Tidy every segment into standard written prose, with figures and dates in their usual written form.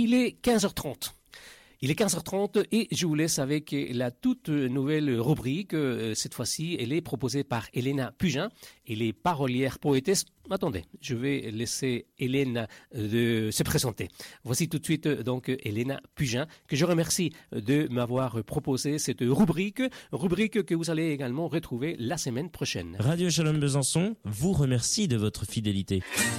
Il est 15h30. Il est 15h30 et je vous laisse avec la toute nouvelle rubrique. Cette fois-ci, elle est proposée par Elena Pugin et les parolières poétesses. Attendez, je vais laisser Hélène se présenter. Voici tout de suite donc Elena Pugin, que je remercie de m'avoir proposé cette rubrique que vous allez également retrouver la semaine prochaine. Radio Shalom Besançon vous remercie de votre fidélité.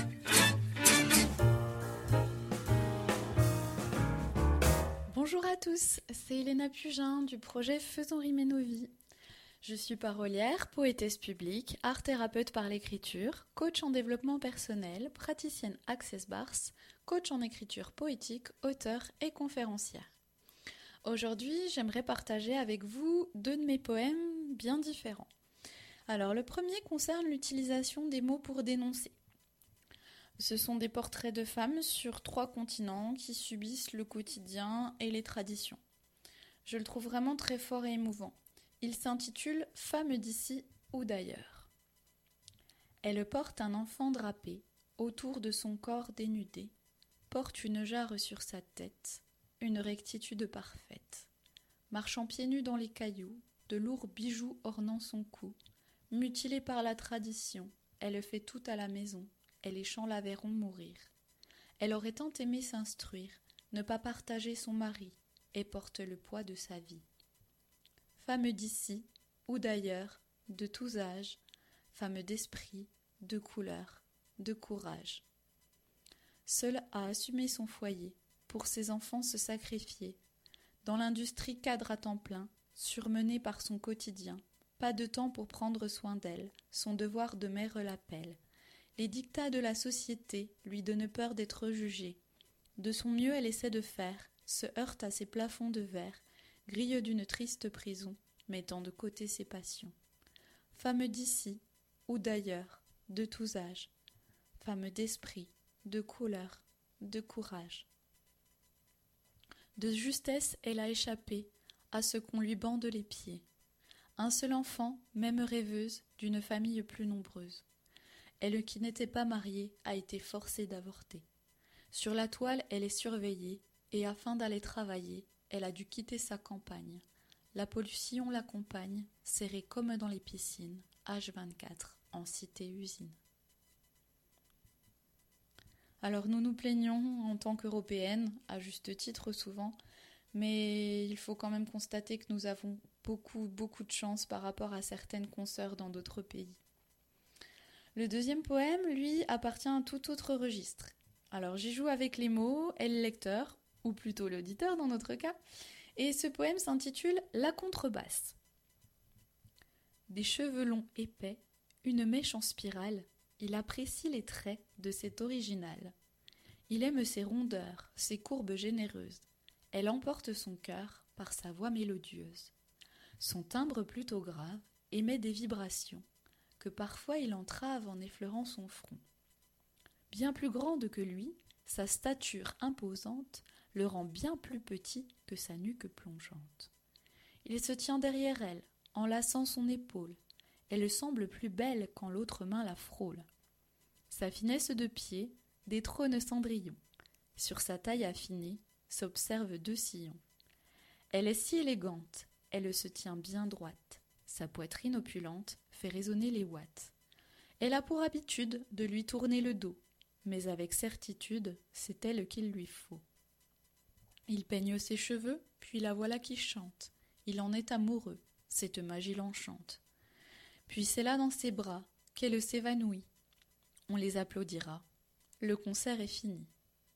Bonjour à tous, c'est Elena Pugin du projet Faisons rimer nos vies. Je suis parolière, poétesse publique, art thérapeute par l'écriture, coach en développement personnel, praticienne Access Bars, coach en écriture poétique, auteure et conférencière. Aujourd'hui, j'aimerais partager avec vous 2 de mes poèmes bien différents. Alors, le premier concerne l'utilisation des mots pour dénoncer. Ce sont des portraits de femmes sur 3 continents qui subissent le quotidien et les traditions. Je le trouve vraiment très fort et émouvant. Il s'intitule « Femme d'ici ou d'ailleurs ». Elle porte un enfant drapé, autour de son corps dénudé, porte une jarre sur sa tête, une rectitude parfaite. Marchant pieds nus dans les cailloux, de lourds bijoux ornant son cou, mutilée par la tradition, elle fait tout à la maison. Et les champs la verront mourir. Elle aurait tant aimé s'instruire, ne pas partager son mari, et porte le poids de sa vie. Femme d'ici ou d'ailleurs, de tous âges, femme d'esprit, de couleur, de courage. Seule à assumer son foyer, pour ses enfants se sacrifier, dans l'industrie cadre à temps plein, surmenée par son quotidien, pas de temps pour prendre soin d'elle, son devoir de mère l'appelle. Les dictats de la société lui donnent peur d'être jugée. De son mieux, elle essaie de faire, se heurte à ses plafonds de verre, grille d'une triste prison, mettant de côté ses passions. Femme d'ici ou d'ailleurs, de tous âges, femme d'esprit, de couleur, de courage. De justesse, elle a échappé à ce qu'on lui bande les pieds. Un seul enfant, même rêveuse, d'une famille plus nombreuse. Elle qui n'était pas mariée a été forcée d'avorter. Sur la toile, elle est surveillée, et afin d'aller travailler, elle a dû quitter sa campagne. La pollution l'accompagne, serrée comme dans les piscines, H24, en cité-usine. Alors nous nous plaignons en tant qu'Européennes, à juste titre souvent, mais il faut quand même constater que nous avons beaucoup de chance par rapport à certaines consoeurs dans d'autres pays. Le deuxième poème, lui, appartient à un tout autre registre. Alors j'y joue avec les mots et le lecteur, ou plutôt l'auditeur dans notre cas, et ce poème s'intitule « La contrebasse ». Des cheveux longs épais, une mèche en spirale, il apprécie les traits de cet original. Il aime ses rondeurs, ses courbes généreuses. Elle emporte son cœur par sa voix mélodieuse. Son timbre plutôt grave émet des vibrations que parfois il entrave en effleurant son front. Bien plus grande que lui, sa stature imposante le rend bien plus petit que sa nuque plongeante. Il se tient derrière elle, enlaçant son épaule. Elle semble plus belle quand l'autre main la frôle. Sa finesse de pied détrône Cendrillon. Sur sa taille affinée s'observent 2 sillons. Elle est si élégante, elle se tient bien droite. Sa poitrine opulente fait résonner les watts. Elle a pour habitude de lui tourner le dos, mais avec certitude, c'est elle qu'il lui faut. Il peigne ses cheveux, puis la voilà qui chante. Il en est amoureux, cette magie l'enchante. Puis c'est là dans ses bras qu'elle s'évanouit. On les applaudira. Le concert est fini.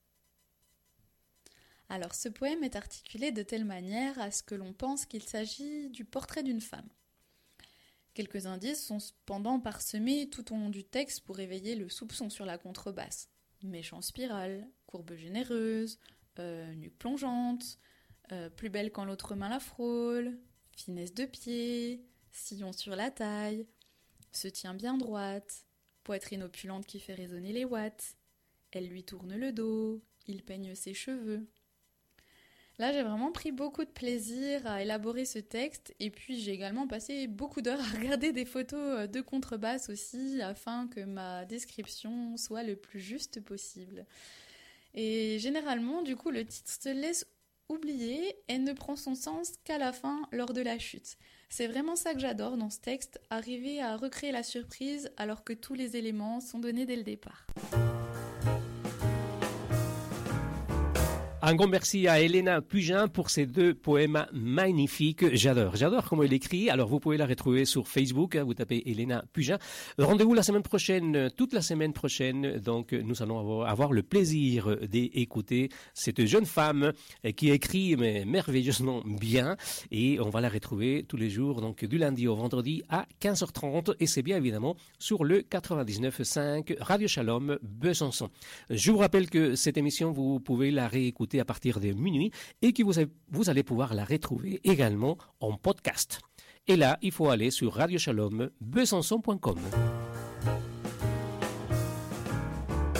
Alors ce poème est articulé de telle manière à ce que l'on pense qu'il s'agit du portrait d'une femme. Quelques indices sont cependant parsemés tout au long du texte pour éveiller le soupçon sur la contrebasse. Mèche en spirale, courbe généreuse, nuque plongeante, plus belle quand l'autre main la frôle, finesse de pied, sillon sur la taille, se tient bien droite, poitrine opulente qui fait résonner les watts, elle lui tourne le dos, il peigne ses cheveux. Là, j'ai vraiment pris beaucoup de plaisir à élaborer ce texte et puis j'ai également passé beaucoup d'heures à regarder des photos de contrebasse aussi afin que ma description soit le plus juste possible. Et généralement, du coup, le titre se laisse oublier et ne prend son sens qu'à la fin, lors de la chute. C'est vraiment ça que j'adore dans ce texte, arriver à recréer la surprise alors que tous les éléments sont donnés dès le départ. Un grand merci à Elena Pugin pour ces 2 poèmes magnifiques. J'adore comment elle écrit. Alors vous pouvez la retrouver sur Facebook, vous tapez Elena Pugin. Rendez-vous la semaine prochaine, toute la semaine prochaine. Donc nous allons avoir le plaisir d'écouter cette jeune femme qui écrit mais merveilleusement bien. Et on va la retrouver tous les jours, donc du lundi au vendredi à 15h30. Et c'est bien évidemment sur le 99.5 Radio Shalom Besançon. Je vous rappelle que cette émission, vous pouvez la réécouter à partir de minuit et que vous allez pouvoir la retrouver également en podcast. Et là, il faut aller sur radioshalombesançon.com.